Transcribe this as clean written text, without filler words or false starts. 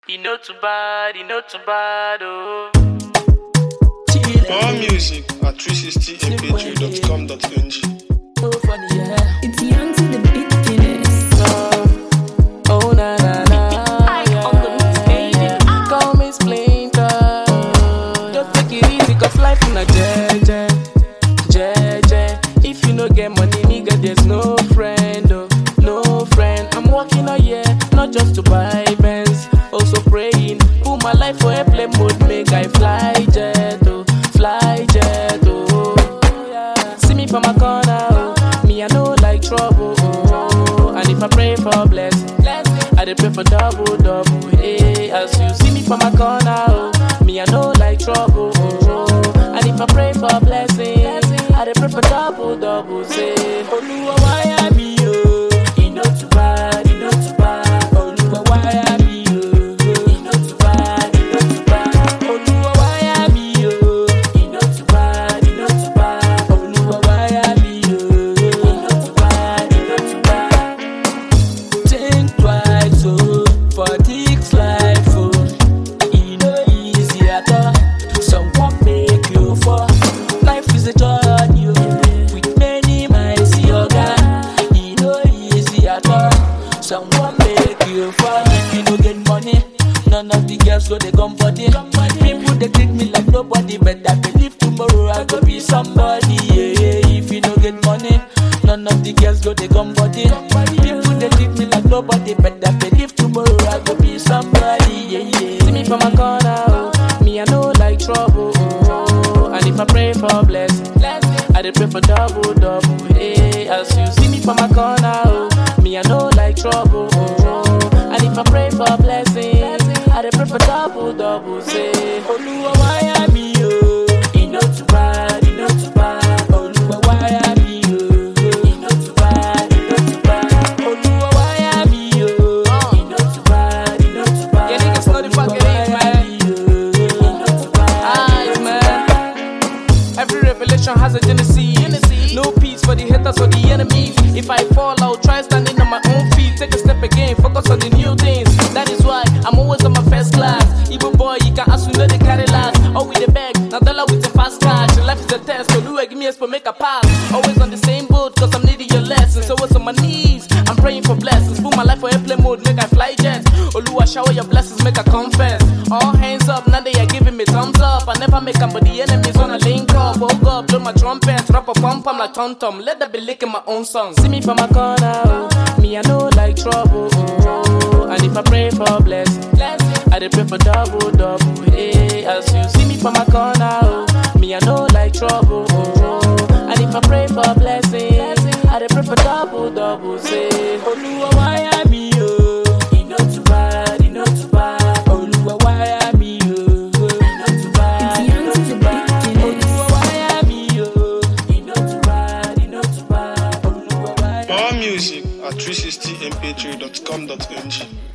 He not too bad, oh. More music at 360mp3.com.ng. It's young to the beginners. Oh na na na, yeah. Call me Splinter. Just take it easy, cause life in a jeje. If you no get money, nigga, there's no friend, oh, no friend. I'm working all year, not just to buy Benz, also praying. Put my life for airplane mode, make I fly jet, oh. Yeah. See me from my corner, oh. Me I know like trouble, oh. And if I pray for blessing, I dey pray for double, hey. As you see me from my corner, oh. Me I know like trouble, oh. And if I pray for blessing, I dey pray for double, say. Oluwa why me, oh. He not too bad, Oluwa why me, oh. He not too bad, Oluwa why me, oh. He not too bad, Oluwa why me, oh. He not too bad. Think twice, oh, for this life, oh. It no easy at all. Someone make you fall. Life is a journey, oh, with many miles, yoga. It no easy at all. Someone make you fall. If you no get money, none of the girls go they come for it. People they treat me like nobody, but I believe tomorrow I go be somebody. Yeah. If you no get money, none of the girls go they come for it. People they treat me like nobody, but I believe tomorrow I go be somebody. Yeah. See me from my corner, oh. Me I know like trouble, oh. And if I pray for blessing, I dey pray for double, hey. As you see me from my corner, oh. Me I know like trouble, oh. And if I pray for blessing, I dey pray for double, say. Oluwa why me, oh. He not too bad, Oluwa why me, oh. He not too bad, Oluwa why me, oh. He not too bad, Yeah, niggas know the fucking age, man. Eyes, man. Every revelation has a genesis. No peace for the haters or the enemies. If I fall, I'll try standing on my own feet. Take a step again, focus on the new things. That is why I'm always on my first class. Even boy, you can ask, we know they carry last. All with the bag, now dollar with the fast cash. Life is a test, so do give me a for make a pass. Always on the same boat, cause I'm needing your lessons. Always on my knees, I'm praying for blessings. Put my life for airplane mode, make I fly jet. Oluwa shower your blessings, make I confess. All hands up, now they are giving me thumbs up. I never make them, but the enemies wanna link up. Oh God, blow my trumpet, rap a pump, I'm like tom-tom. Let them be licking my own song. See me from my corner, oh. Me I know like trouble, oh. And if I pray for blessing, I dey pray for double, hey. As you see me from my corner, oh. Me I know like trouble, oh. And if I pray for blessing, I dey pray for double, say. Oluwa why me, oh. He not too bad, Oluwa why me, oh. He not too bad, Oluwa why me, oh. He not too bad, Oluwa why. More music at 360mp3.com.ng.